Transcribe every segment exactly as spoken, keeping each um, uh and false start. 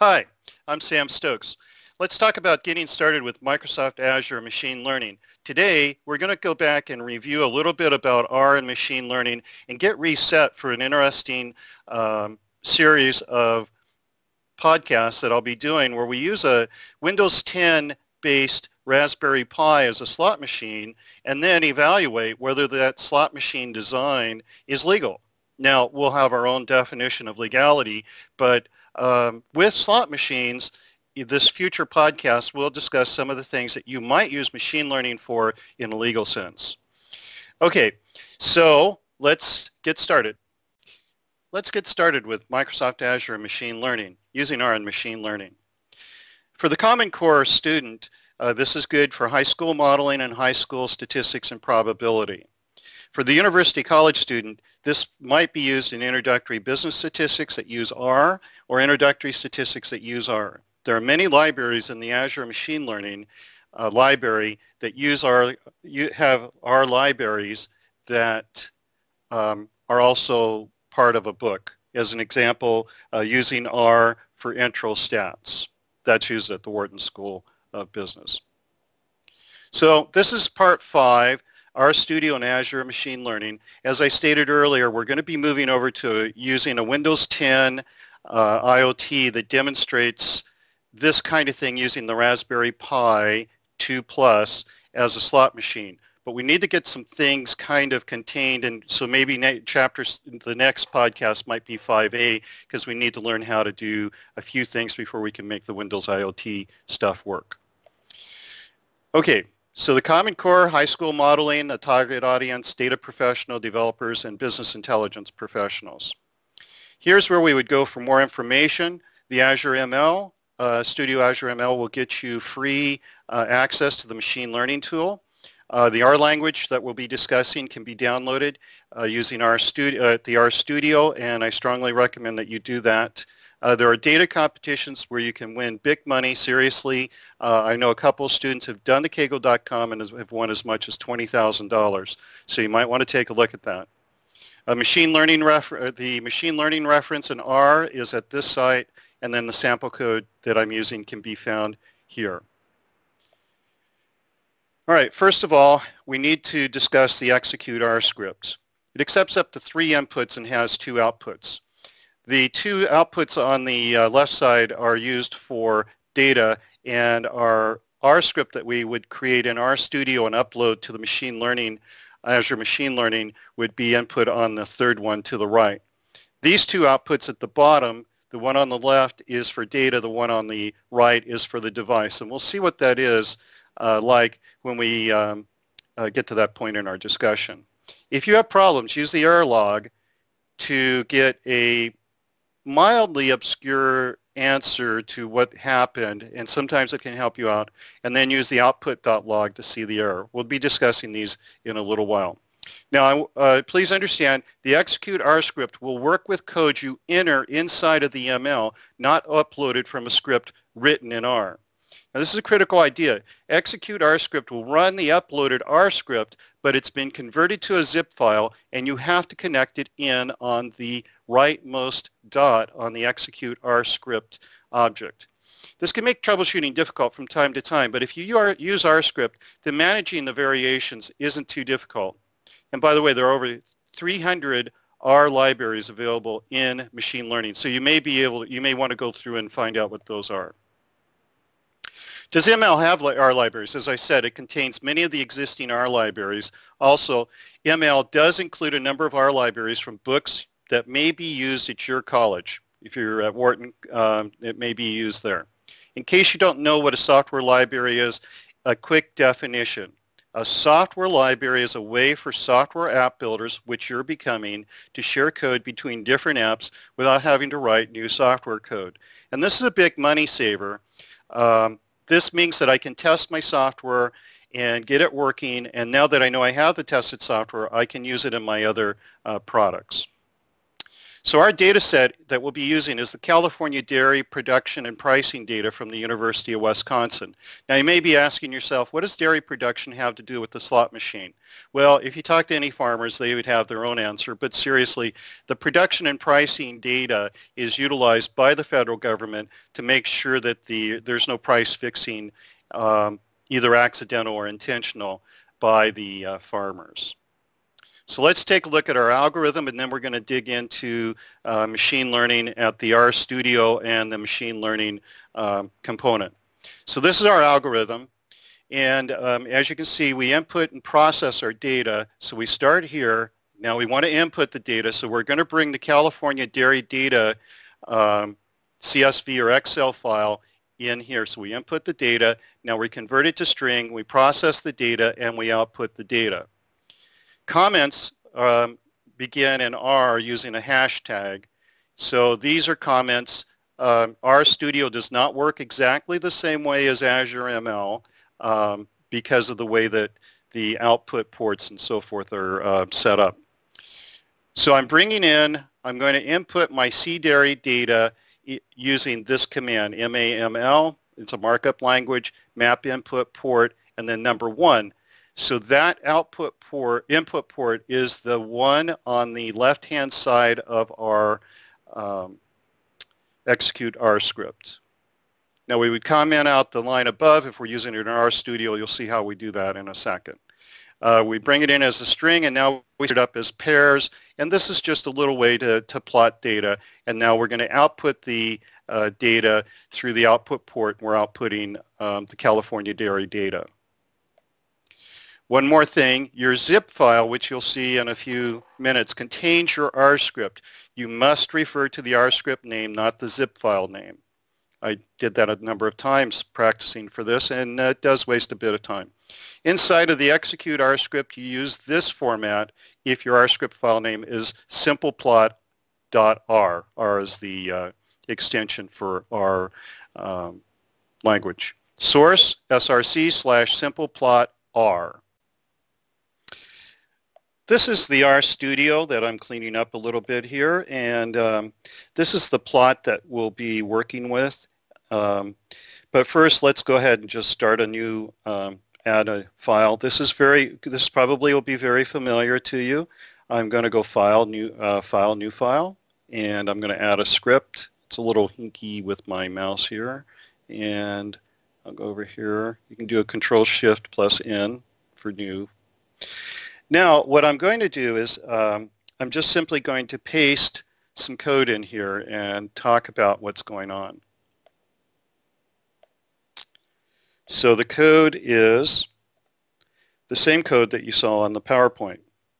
Hi, I'm Sam Stokes. Let's talk about getting started with Microsoft Azure Machine Learning. Today, we're going to go back and review a little bit about R and machine learning and get reset for an interesting um, series of podcasts that I'll be doing where we use a Windows ten based Raspberry Pi as a slot machine and then evaluate whether that slot machine design is legal. Now, we'll have our own definition of legality, but um, with slot machines, this future podcast will discuss some of the things that you might use machine learning for in a legal sense. Okay, so let's get started. Let's get started with Microsoft Azure Machine Learning, using R and machine learning. For the Common Core student, uh, this is good for high school modeling and high school statistics and probability. For the university college student, this might be used in introductory business statistics that use R or introductory statistics that use R. There are many libraries in the Azure Machine Learning uh, library that use our, you have R libraries that um, are also part of a book. As an example, uh, using R for intro stats. That's used at the Wharton School of Business. So this is part five, RStudio and Azure Machine Learning. As I stated earlier, we're going to be moving over to using a Windows ten uh, IoT that demonstrates this kind of thing using the Raspberry Pi two plus as a slot machine. But we need to get some things kind of contained, and so maybe ne- chapters, the next podcast might be five A, because we need to learn how to do a few things before we can make the Windows IoT stuff work. Okay, so the Common Core, high school modeling, a target audience, data professional developers, and business intelligence professionals. Here's where we would go for more information. The Azure M L, uh, Studio Azure M L will get you free uh, access to the machine learning tool. Uh, the R language that we'll be discussing can be downloaded uh, using RStudio, uh, the RStudio, and I strongly recommend that you do that. Uh, there are data competitions where you can win big money, seriously. Uh, I know a couple of students have done the Kaggle dot com and have won as much as twenty thousand dollars, so you might want to take a look at that. Uh, machine learning refer- the machine learning reference in R is at this site, and then the sample code that I'm using can be found here. All right, first of all, we need to discuss the execute R script. It accepts up to three inputs and has two outputs. The two outputs on the uh, left side are used for data, and our R script that we would create in RStudio and upload to the machine learning, Azure Machine Learning, would be input on the third one to the right. These two outputs at the bottom, the one on the left is for data, the one on the right is for the device, and we'll see what that is Uh, like when we um, uh, get to that point in our discussion. If you have problems, use the error log to get a mildly obscure answer to what happened, and sometimes it can help you out, and then use the output.log to see the error. We'll be discussing these in a little while. Now, uh, please understand, the execute R script will work with code you enter inside of the M L, not uploaded from a script written in R. Now, this is a critical idea. Execute R script will run the uploaded R script, but it's been converted to a zip file, and you have to connect it in on the rightmost dot on the execute R script object. This can make troubleshooting difficult from time to time, but if you use R script, then managing the variations isn't too difficult. And by the way, there are over three hundred R libraries available in machine learning, so you may be able, you may want to go through and find out what those are. Does M L have R libraries? As I said, it contains many of the existing R libraries. Also, M L does include a number of R libraries from books that may be used at your college. If you're at Wharton, um, it may be used there. In case you don't know what a software library is, a quick definition. A software library is a way for software app builders, which you're becoming, to share code between different apps without having to write new software code. And this is a big money saver. Um, This means that I can test my software and get it working, and now that I know I have the tested software, I can use it in my other uh, products. So our data set that we'll be using is the California dairy production and pricing data from the University of Wisconsin. Now you may be asking yourself, what does dairy production have to do with the slot machine? Well, if you talk to any farmers, they would have their own answer, but seriously, the production and pricing data is utilized by the federal government to make sure that the, there's no price fixing, um, either accidental or intentional, by the uh, farmers. So let's take a look at our algorithm, and then we're going to dig into uh, machine learning at the RStudio and the machine learning um, component. So this is our algorithm, and um, as you can see, we input and process our data. So we start here. Now we want to input the data, so we're going to bring the California dairy data um, C S V or Excel file in here. So we input the data. Now we convert it to string, we process the data, and we output the data. Comments um, begin in R using a hashtag. So these are comments. Um, RStudio does not work exactly the same way as Azure M L um, because of the way that the output ports and so forth are uh, set up. So I'm bringing in, I'm going to input my cDairy data using this command, M A M L. It's a markup language, map input port, and then number one. So that output port, input port is the one on the left-hand side of our um, execute R script. Now we would comment out the line above. If we're using it in RStudio, you'll see how we do that in a second. Uh, we bring it in as a string, and now we set it up as pairs. And this is just a little way to, to plot data. And now we're going to output the uh, data through the output port. We're outputting um, the California dairy data. One more thing, your zip file, which you'll see in a few minutes, contains your R script. You must refer to the R script name, not the zip file name. I did that a number of times practicing for this, and uh, it does waste a bit of time. Inside of the execute R script, you use this format if your R script file name is simpleplot.r. R is the uh, extension for our um, language. Source, src slash simpleplot.r. This is the RStudio that I'm cleaning up a little bit here, and um, this is the plot that we'll be working with. Um, but first, let's go ahead and just start a new, um, add a file. This is very, this probably will be very familiar to you. I'm going to go File, New, uh, File, New File, and I'm going to add a script. It's a little hinky with my mouse here, and I'll go over here. You can do a Control Shift plus N for New. Now, what I'm going to do is um, I'm just simply going to paste some code in here and talk about what's going on. So the code is the same code that you saw on the PowerPoint.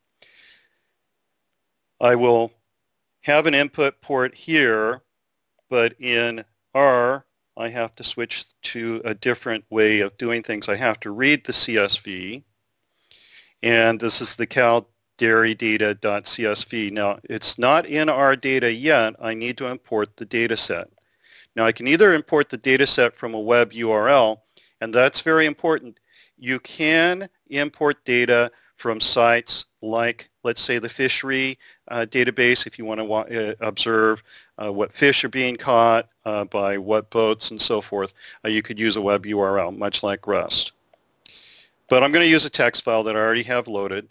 I will have an input port here, but in R, I have to switch to a different way of doing things. I have to read the C S V. And this is the cal dairy data.csv. Now, it's not in our data yet. I need to import the data set. Now, I can either import the data set from a web U R L, and that's very important. You can import data from sites like, let's say, the fishery uh, database if you want to uh, observe uh, what fish are being caught uh, by what boats and so forth. Uh, you could use a web U R L, much like REST. But I'm going to use a text file that I already have loaded.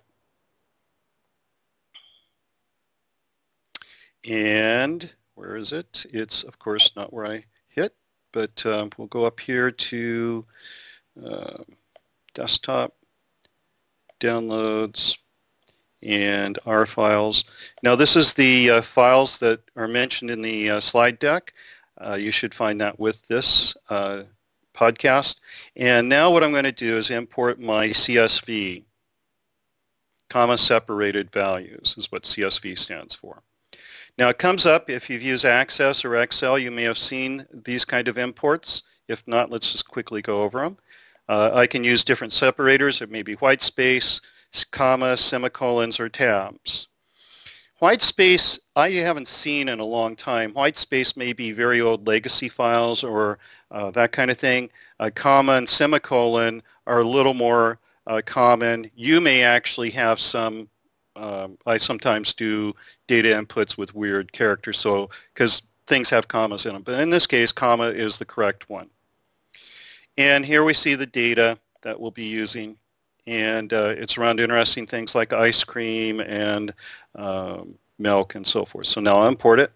And where is it? It's, of course, not where I hit, but um, we'll go up here to uh, desktop, downloads, and R files. Now, this is the uh, files that are mentioned in the uh, slide deck. Uh, you should find that with this uh, podcast. And now what I'm going to do is import my C S V. Comma separated values is what C S V stands for. Now it comes up if you've used Access or Excel, you may have seen these kind of imports. If not, let's just quickly go over them. Uh, I can use different separators. It may be white space, comma, semicolons, or tabs. White space I haven't seen in a long time. White space may be very old legacy files or uh, that kind of thing. Uh, comma and semicolon are a little more uh, common. You may actually have some um, I sometimes do data inputs with weird characters, so because things have commas in them. But in this case, comma is the correct one. And here we see the data that we'll be using. And uh, it's around interesting things like ice cream and um, milk and so forth. So now I'll import it.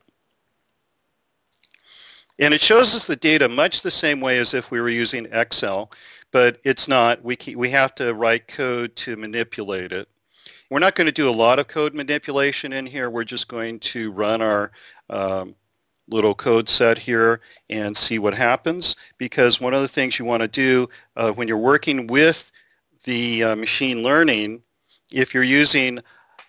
And it shows us the data much the same way as if we were using Excel, but it's not. We, keep, we have to write code to manipulate it. We're not going to do a lot of code manipulation in here. We're just going to run our um, little code set here and see what happens, because one of the things you want to do uh, when you're working with the uh, machine learning, if you're using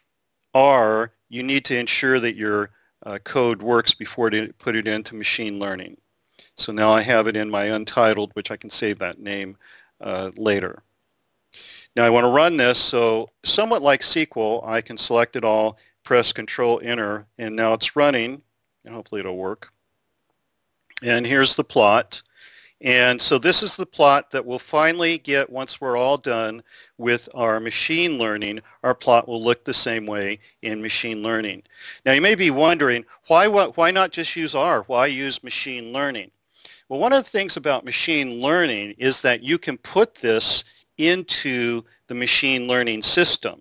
R, you need to ensure that your uh, code works before you put it into machine learning. So now I have it in my untitled, which I can save that name uh, later. Now I want to run this, so somewhat like S Q L, I can select it all, press Control Enter, and now it's running, and hopefully it'll work. And here's the plot. And so this is the plot that we'll finally get once we're all done with our machine learning. Our plot will look the same way in machine learning. Now you may be wondering, why, why not just use R? Why use machine learning? Well, one of the things about machine learning is that you can put this into the machine learning system.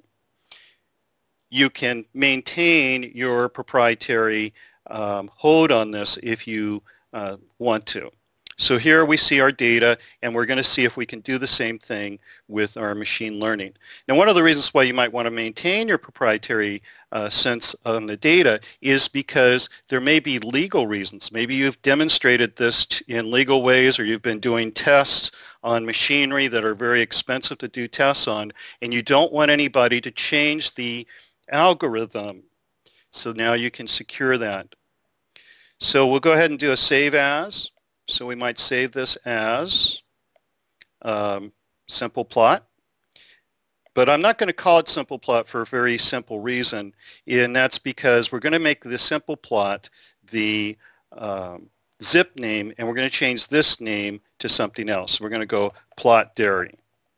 You can maintain your proprietary um, hold on this if you uh, want to. So here we see our data, and we're going to see if we can do the same thing with our machine learning. Now, one of the reasons why you might want to maintain your proprietary uh, sense on the data is because there may be legal reasons. Maybe you've demonstrated this in legal ways, or you've been doing tests on machinery that are very expensive to do tests on, and you don't want anybody to change the algorithm. So now you can secure that. So we'll go ahead and do a save as. So we might save this as um, simple plot. But I'm not going to call it simple plot for a very simple reason, and that's because we're going to make the simple plot the um, zip name, and we're going to change this name to something else. We're going to go plot dairy.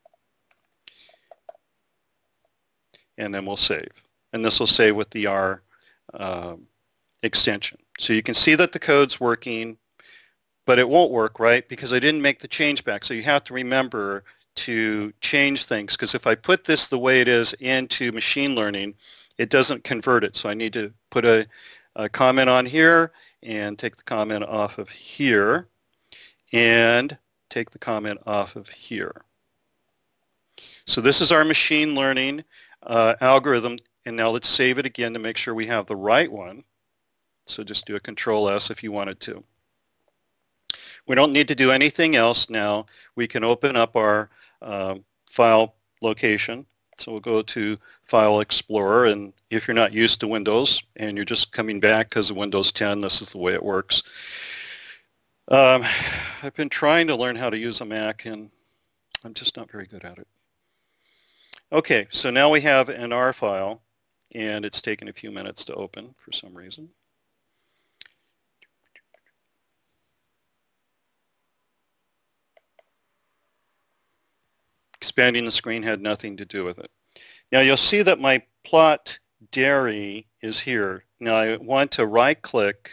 And then we'll save. And this will save with the R um, extension. So you can see that the code's working, but it won't work, right? Because I didn't make the change back. So you have to remember to change things, because if I put this the way it is into machine learning, it doesn't convert it. So I need to put a, a comment on here and take the comment off of here and take the comment off of here. So this is our machine learning uh, algorithm, and now let's save it again to make sure we have the right one. So just do a Control S if you wanted to. We don't need to do anything else now. We can open up our uh, file location. So we'll go to File Explorer, and if you're not used to Windows and you're just coming back because of Windows ten, this is the way it works. Um, I've been trying to learn how to use a Mac, and I'm just not very good at it. Okay, so now we have an R file, and it's taken a few minutes to open for some reason. Expanding the screen had nothing to do with it. Now you'll see that my plot dairy is here. Now I want to right click,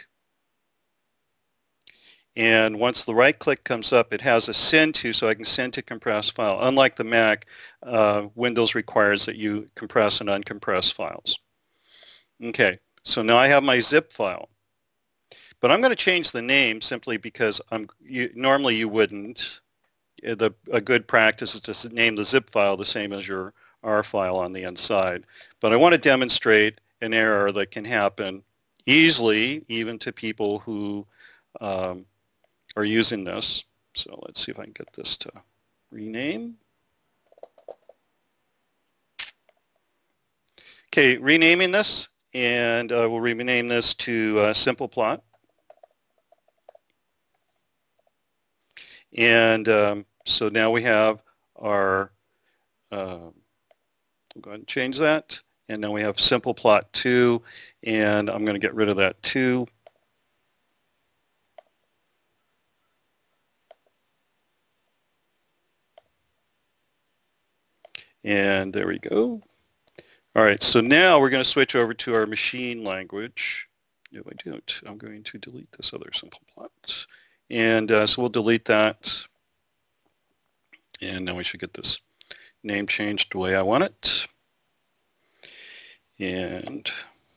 and once the right click comes up, it has a send to, so I can send to compressed file. Unlike the Mac, uh, Windows requires that you compress and uncompress files. Okay, so now I have my zip file. But I'm going to change the name simply because I'm, you, normally you wouldn't. The, a good practice is to name the zip file the same as your R file on the inside. But I want to demonstrate an error that can happen easily, even to people who um, are using this. So let's see if I can get this to rename. Okay, renaming this, and uh, we'll rename this to uh, simple plot. And um, so now we have our, uh, we'll go ahead and change that. And now we have simple plot two, and I'm going to get rid of that two. And there we go. All right, so now we're going to switch over to our machine language. No, I don't. I'm going to delete this other simple plot. And uh, so we'll delete that. And now we should get this name changed the way I want it. And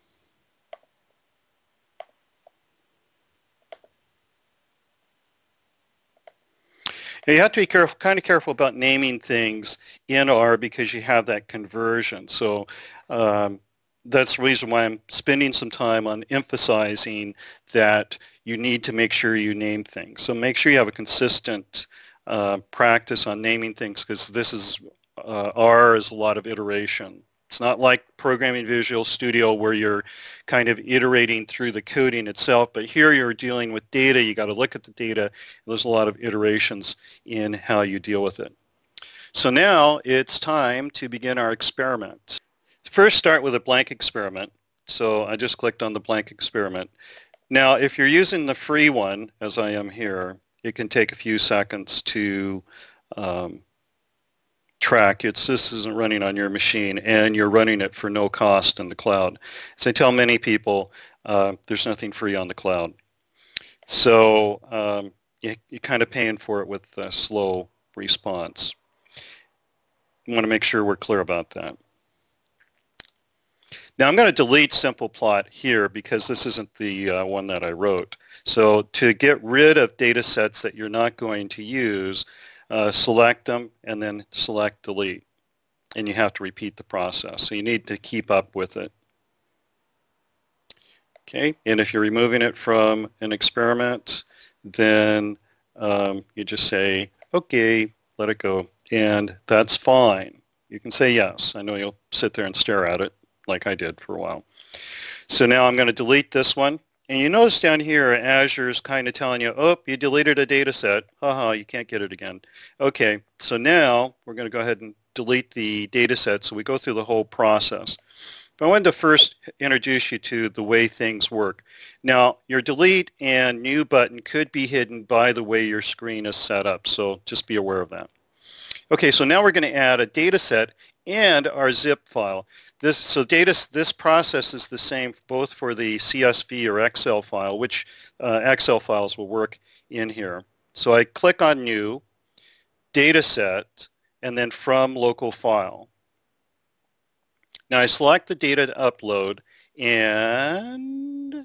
you have to be careful, kind of careful about naming things in R because you have that conversion. So um, that's the reason why I'm spending some time on emphasizing that you need to make sure you name things. So make sure you have a consistent uh, practice on naming things because this is, uh, R is a lot of iteration. It's not like programming Visual Studio where you're kind of iterating through the coding itself, but here you're dealing with data. You got to look at the data. There's a lot of iterations in how you deal with it. So now it's time to begin our experiment. First, start with a blank experiment. So I just clicked on the blank experiment. Now, if you're using the free one, as I am here, it can take a few seconds to um, track. It's this isn't running on your machine, and you're running it for no cost in the cloud. As I tell many people, uh, there's nothing free on the cloud. So um, you, you're kind of paying for it with a slow response. You want to make sure we're clear about that. Now I'm going to delete simple plot here because this isn't the uh, one that I wrote. So to get rid of data sets that you're not going to use, uh, select them and then select delete. And you have to repeat the process. So you need to keep up with it. Okay, and if you're removing it from an experiment, then um, you just say, okay, let it go. And that's fine. You can say yes. I know you'll sit there and stare at it like I did for a while. So now I'm going to delete this one. And you notice down here, Azure is kind of telling you, oh, you deleted a data set. Haha, you can't get it again. Okay, so now we're going to go ahead and delete the data set. So we go through the whole process. But I wanted to first introduce you to the way things work. Now, your delete and new button could be hidden by the way your screen is set up. So just be aware of that. Okay, so now we're going to add a data set and our zip file. This, so data, this process is the same both for the C S V or Excel file, which uh, Excel files will work in here. So I click on New, Data Set, and then From Local File. Now I select the data to upload and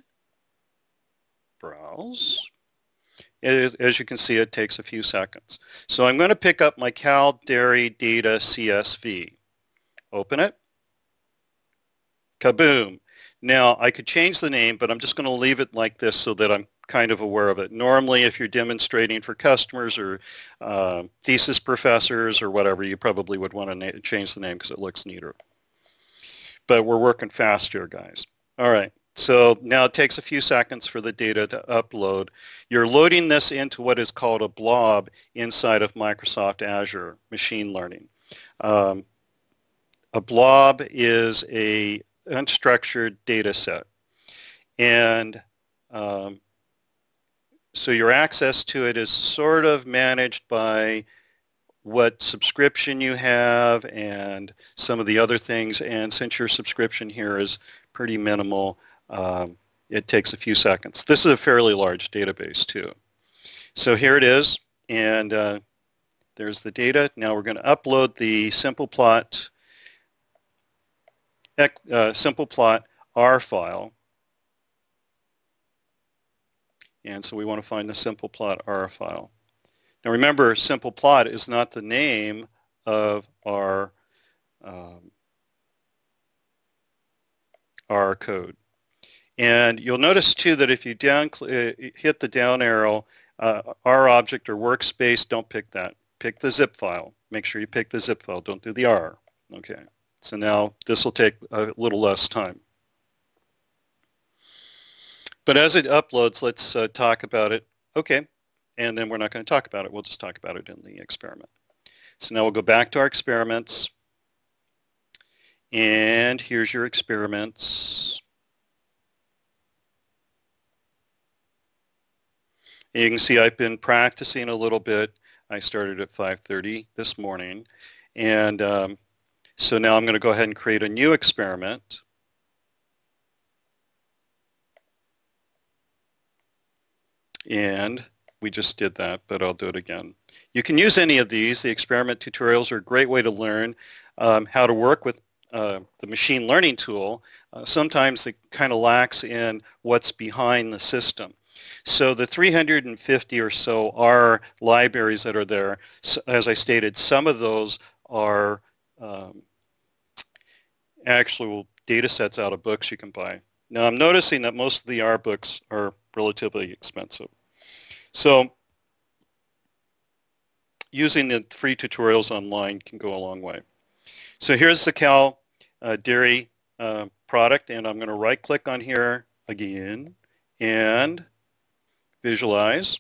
browse. As you can see, it takes a few seconds. So I'm going to pick up my Cal Dairy Data C S V. Open it. Kaboom. Now, I could change the name, but I'm just going to leave it like this so that I'm kind of aware of it. Normally, if you're demonstrating for customers or uh, thesis professors or whatever, you probably would want to change the name because it looks neater. But we're working fast here, guys. All right. So now it takes a few seconds for the data to upload. You're loading this into what is called a blob inside of Microsoft Azure Machine Learning. Um, a blob is a unstructured data set. And um, so your access to it is sort of managed by what subscription you have and some of the other things. And since your subscription here is pretty minimal, um, it takes a few seconds. This is a fairly large database too. So here it is, and uh, there's the data. Now we're going to upload the simple plot Uh, simple plot R file. And so we want to find the simple plot R file. Now remember, simple plot is not the name of our, um, our code. And you'll notice too that if you down, uh, hit the down arrow, uh, R object or workspace, don't pick that. Pick the zip file. Make sure you pick the zip file. Don't do the R. Okay. So now this will take a little less time. But as it uploads, let's uh, talk about it. Okay, and then we're not going to talk about it. We'll just talk about it in the experiment. So now we'll go back to our experiments. And here's your experiments. And you can see I've been practicing a little bit. I started at five thirty this morning. And um, So now I'm going to go ahead and create a new experiment. And we just did that, but I'll do it again. You can use any of these. The experiment tutorials are a great way to learn um, how to work with uh, the machine learning tool. Uh, sometimes it kind of lacks in what's behind the system. So the three hundred fifty or so R libraries that are there, so, as I stated, some of those are um, actual data sets out of books you can buy. Now I'm noticing that most of the R books are relatively expensive. So using the free tutorials online can go a long way. So here's the Cal uh, Dairy uh, product, and I'm going to right click on here again and visualize.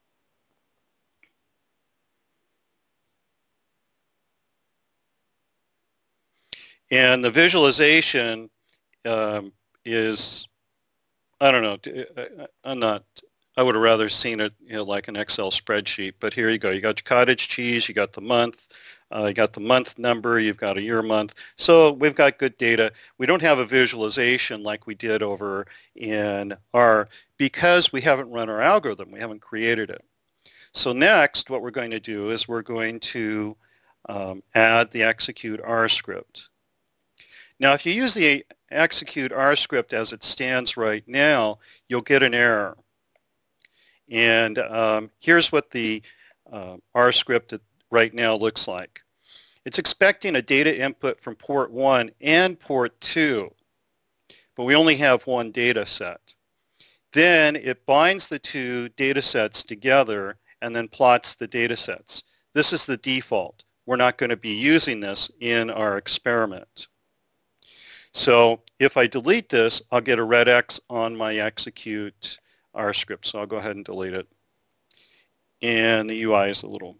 And the visualization um, is, I don't know, I'm not, I would have rather seen it, you know, like an Excel spreadsheet, but here you go. You got your cottage cheese, you got the month, uh, you got the month number, you've got a year month. So we've got good data. We don't have a visualization like we did over in R because we haven't run our algorithm. We haven't created it. So next, what we're going to do is we're going to um, add the execute R script. Now, if you use the execute R script as it stands right now, you'll get an error. And um, here's what the uh, R script right now looks like. It's expecting a data input from port one and port two, but we only have one data set. Then it binds the two data sets together and then plots the data sets. This is the default. We're not going to be using this in our experiment. So if I delete this, I'll get a red X on my execute R script. So I'll go ahead and delete it. And the U I is a little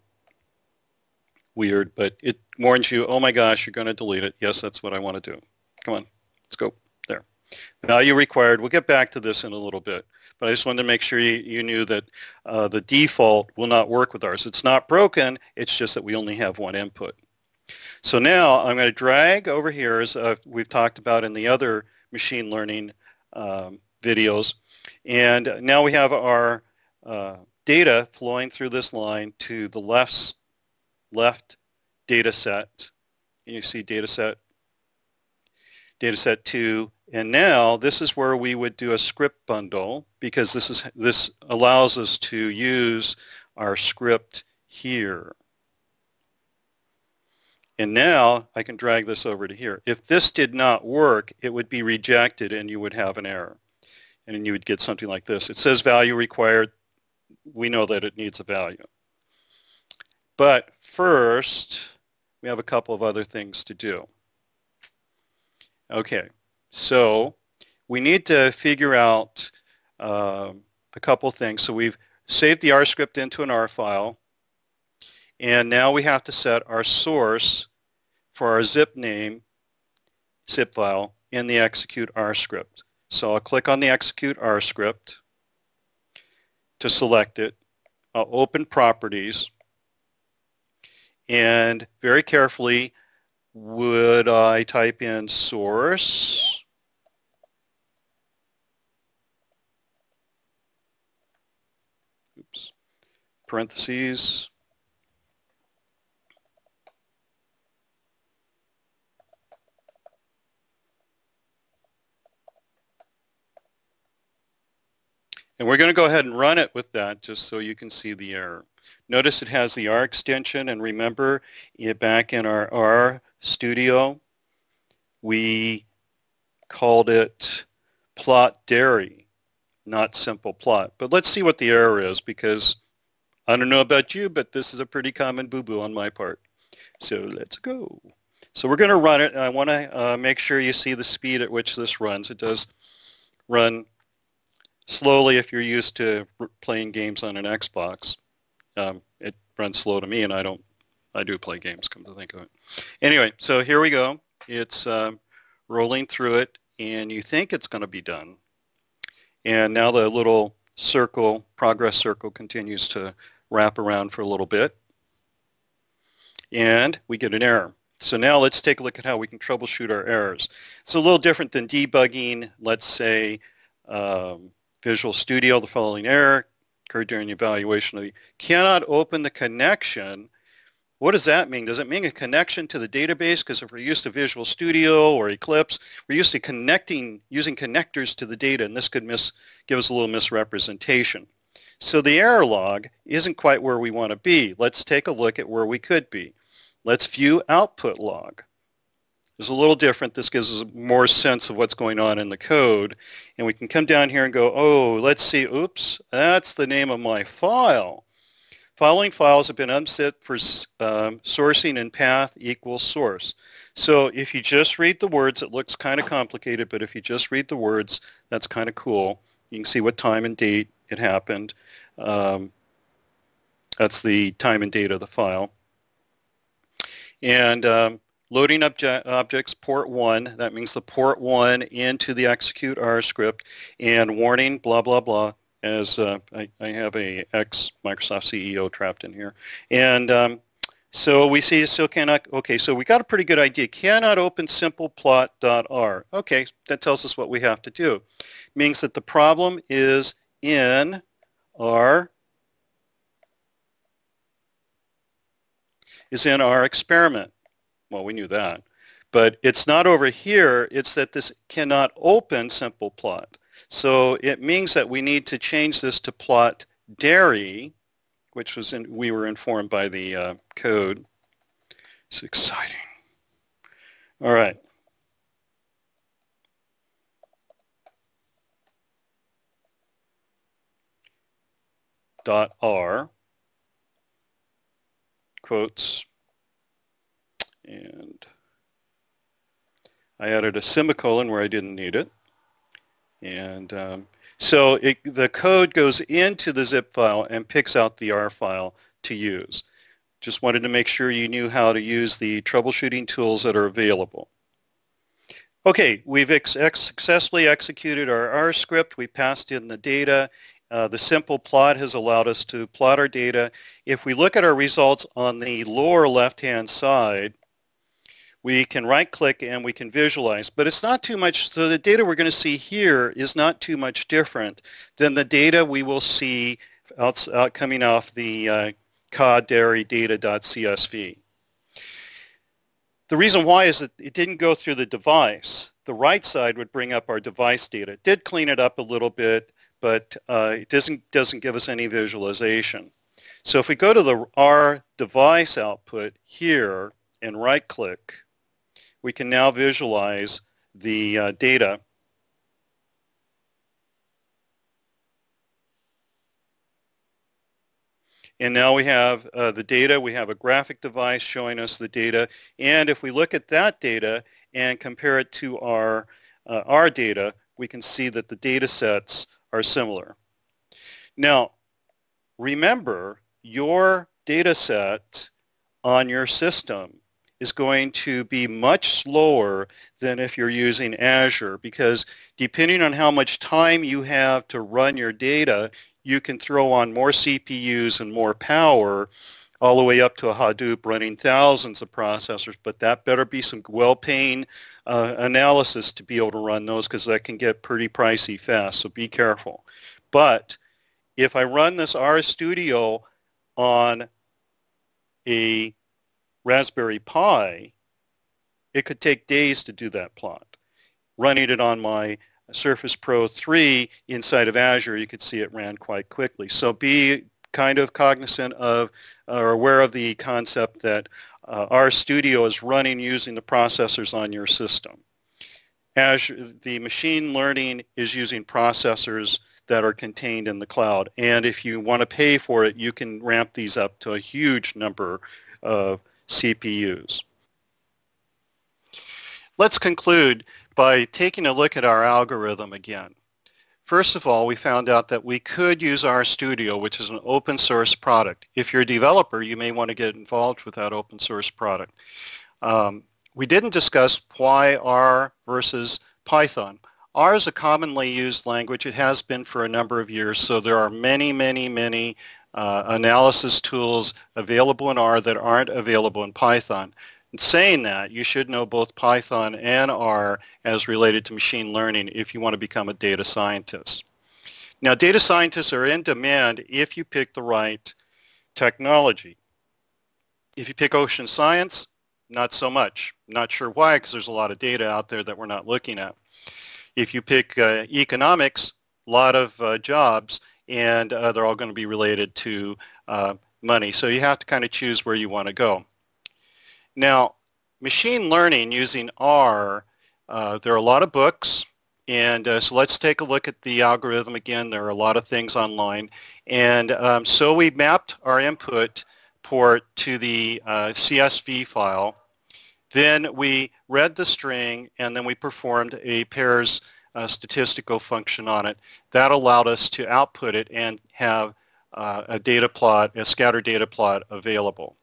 weird, but it warns you, oh my gosh, you're going to delete it. Yes, that's what I want to do. Come on, let's go. There. Value required. We'll get back to this in a little bit. But I just wanted to make sure you, you knew that uh, the default will not work with ours. It's not broken. It's just that we only have one input. So now I'm going to drag over here, as uh, we've talked about in the other machine learning um, videos. And now we have our uh, data flowing through this line to the left, left data set. You see data set, data set two. And now this is where we would do a script bundle, because this is this allows us to use our script here. And now I can drag this over to here. If this did not work, it would be rejected and you would have an error. And then you would get something like this. It says value required. We know that it needs a value. But first, we have a couple of other things to do. Okay, so we need to figure out um, a couple things. So we've saved the R script into an R file. And now we have to set our source for our zip name, zip file, in the execute R script. So I'll click on the execute R script to select it. I'll open properties. And very carefully, would I type in source? Oops. Parentheses. And we're going to go ahead and run it with that just so you can see the error. Notice it has the R extension, and remember, back in our R studio, we called it plot dairy, not simple plot. But let's see what the error is, because I don't know about you, but this is a pretty common boo-boo on my part. So let's go. So we're going to run it, and I want to uh, make sure you see the speed at which this runs. It does run slowly if you're used to playing games on an Xbox. Um, it runs slow to me, and I don't, I do play games, come to think of it. Anyway, so here we go. It's um, rolling through it, and you think it's going to be done. And now the little circle, progress circle, continues to wrap around for a little bit. And we get an error. So now let's take a look at how we can troubleshoot our errors. It's a little different than debugging. Let's say um, Visual Studio, the following error occurred during the evaluation of the cannot open the connection. What does that mean? Does it mean a connection to the database? Because if we're used to Visual Studio or Eclipse, we're used to connecting, using connectors to the data, and this could mis give us a little misrepresentation. So the error log isn't quite where we want to be. Let's take a look at where we could be. Let's view output log. It's a little different. This gives us more sense of what's going on in the code. And we can come down here and go, oh, let's see, oops, that's the name of my file. Following files have been unset for um, sourcing and path equals source. So if you just read the words, it looks kind of complicated, but if you just read the words, that's kind of cool. You can see what time and date it happened. Um, that's the time and date of the file. And um, loading obje objects port one, that means the port one into the execute R script, and warning blah blah blah, as uh, I, I have a ex-Microsoft C E O trapped in here. And um, so we see it still cannot, okay, so we got a pretty good idea. Cannot open simpleplot.r. Okay, that tells us what we have to do. It means that the problem is in our is in our experiment. Well, we knew that. But it's not over here. It's that this cannot open simple plot. So it means that we need to change this to plot dairy, which was in, we were informed by the uh, code. It's exciting. All right. Dot R. Quotes, and I added a semicolon where I didn't need it, and um, so it, the code goes into the zip file and picks out the R file to use. Just wanted to make sure you knew how to use the troubleshooting tools that are available. Okay, we've ex ex successfully executed our R script. We passed in the data. Uh, the simple plot has allowed us to plot our data. If we look at our results on the lower left-hand side, we can right-click and we can visualize. But it's not too much, so the data we're going to see here is not too much different than the data we will see out, out coming off the uh, cod dairy data.csv. The reason why is that it didn't go through the device. The right side would bring up our device data. It did clean it up a little bit, but uh, it doesn't, doesn't give us any visualization. So if we go to the R device output here and right-click, we can now visualize the uh, data. And now we have uh, the data. We have a graphic device showing us the data. And if we look at that data and compare it to our, uh, our data, we can see that the data sets are similar. Now, remember, your data set on your system is going to be much slower than if you're using Azure, because depending on how much time you have to run your data, you can throw on more C P Us and more power, all the way up to a Hadoop running thousands of processors, but that better be some well-paying uh, analysis to be able to run those, because that can get pretty pricey fast, so be careful. But if I run this RStudio on a Raspberry Pi, it could take days to do that plot. Running it on my Surface Pro three inside of Azure, you could see it ran quite quickly. So be kind of cognizant of or aware of the concept that uh, RStudio is running using the processors on your system. Azure, the machine learning is using processors that are contained in the cloud. And if you want to pay for it, you can ramp these up to a huge number of C P Us. Let's conclude by taking a look at our algorithm again. First of all, we found out that we could use RStudio, which is an open source product. If you're a developer, you may want to get involved with that open source product. Um, we didn't discuss why R versus Python. R is a commonly used language. It has been for a number of years, so there are many, many, many uh, analysis tools available in R that aren't available in Python. Saying that, you should know both Python and R as related to machine learning if you want to become a data scientist. Now, data scientists are in demand if you pick the right technology. If you pick ocean science, not so much. Not sure why, because there's a lot of data out there that we're not looking at. If you pick uh, economics, a lot of uh, jobs, and uh, they're all going to be related to uh, money. So you have to kind of choose where you want to go. Now, machine learning using R, uh, there are a lot of books, and uh, so let's take a look at the algorithm again. There are a lot of things online, and um, so we mapped our input port to the uh, C S V file. Then we read the string, and then we performed a pairs uh, statistical function on it. That allowed us to output it and have uh, a data plot, a scatter data plot available.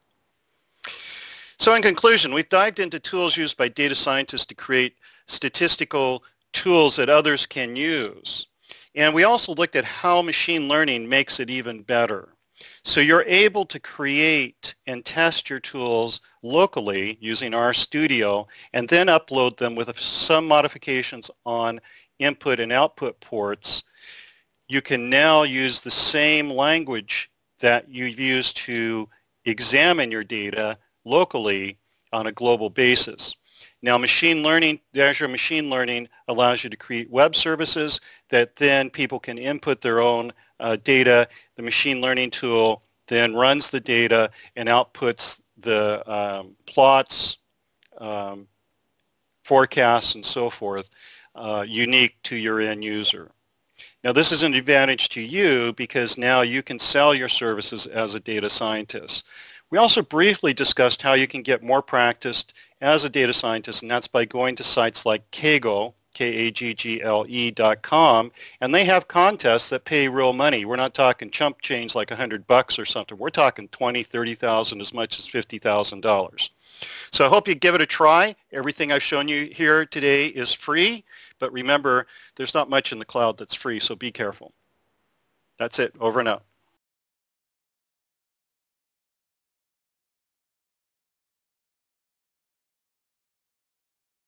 So in conclusion, we've dived into tools used by data scientists to create statistical tools that others can use. And we also looked at how machine learning makes it even better. So you're able to create and test your tools locally using RStudio and then upload them with some modifications on input and output ports. You can now use the same language that you've used to examine your data locally on a global basis. Now, machine learning, Azure Machine Learning allows you to create web services that then people can input their own uh, data. The machine learning tool then runs the data and outputs the um, plots, um, forecasts, and so forth, uh, unique to your end user. Now, this is an advantage to you because now you can sell your services as a data scientist. We also briefly discussed how you can get more practice as a data scientist, and that's by going to sites like Kaggle, K A G G L E dot com, and they have contests that pay real money. We're not talking chump change like a hundred bucks or something. We're talking twenty, thirty thousand, as much as fifty thousand dollars. So I hope you give it a try. Everything I've shown you here today is free, but remember, there's not much in the cloud that's free, so be careful. That's it. Over and out.